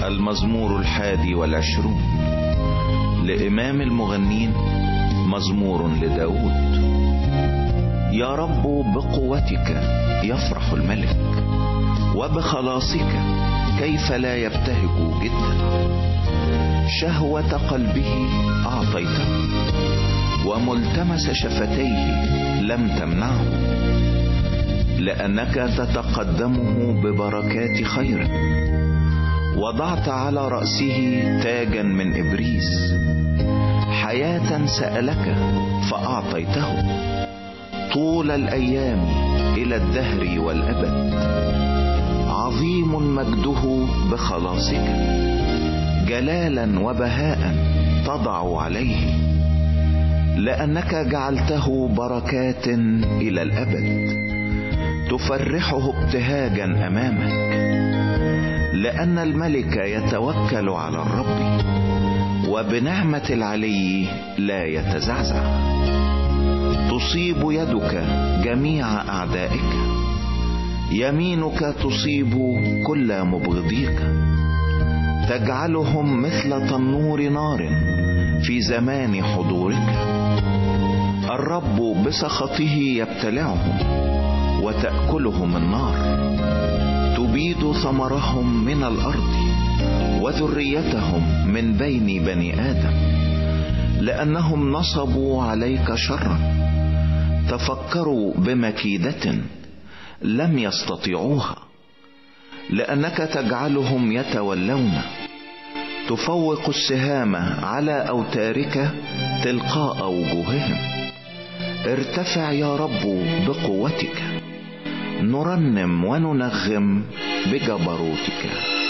المزمور 21 لإمام المغنين، مزمور لداود. يا رب بقوتك يفرح الملك، وبخلاصك كيف لا يبتهج جدا. شهوة قلبه أعطيته، وملتمس شفتيه لم تمنعه. لأنك تتقدمه ببركات خير، وضعت على رأسه تاجا من إبريس. حياة سألك فأعطيته، طول الأيام إلى الدهر والأبد. عظيم مجده بخلاصك، جلالا وبهاء تضع عليه. لأنك جعلته بركات إلى الأبد، تفرحه ابتهاجا أمامك. لأن الملك يتوكل على الرب، وبنعمة العلي لا يتزعزع. تصيب يدك جميع أعدائك، يمينك تصيب كل مبغضيك. تجعلهم مثل تنور نار في زمان حضورك. الرب بسخطه يبتلعهم، وتأكلهم النار. تبيد ثمرهم من الأرض، وذريتهم من بين بني آدم. لأنهم نصبوا عليك شرا، تفكروا بمكيدة لم يستطيعوها. لأنك تجعلهم يتولون، تفوق السهام على أوتارك تلقاء وجوههم. ارتفع يا رب بقوتك، نرنم وننغم بجبروتك.